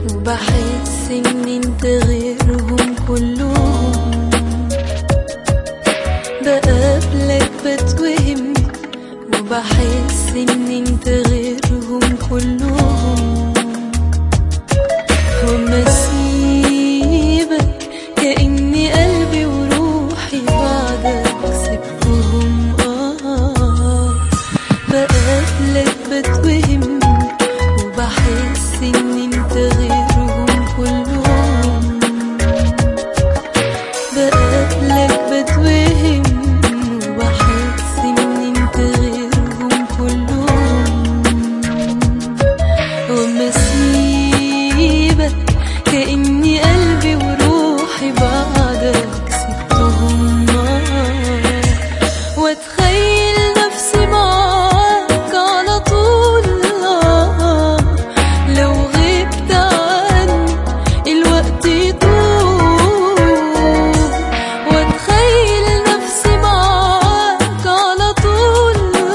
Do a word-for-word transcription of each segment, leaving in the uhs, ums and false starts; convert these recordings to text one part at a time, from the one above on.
وبحس ان انت غيرهم كلهم. بقابلك بتوهم وبحس ان انت غيرهم كلهم. وما سيبك كأني قلبي وروحي بعدك سبتهم. آه بقابلك بتوهم وبحس ان انت غيرهم كلهم. بقابلك بتوهم وبحس ان انت غيرهم كلهم. وما سيبك كأني قلبي وروحي بعدك سبتهم. واتخيل نفسي معاك على طول. لو غبت عني الوقت يطول. واتخيل نفسي معاك على طول.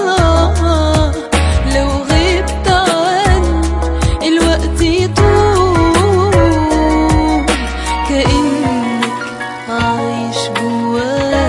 لو غبت عني الوقت يطول. كأنك عايش جوايا.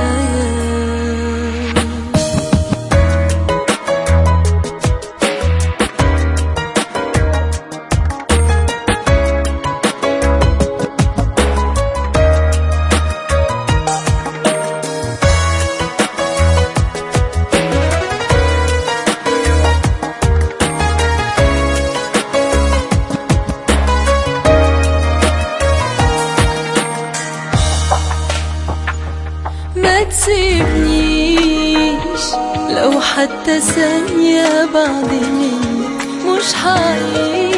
ما تسيبنيش لو حتى ثانية بعد منك مش هعيش.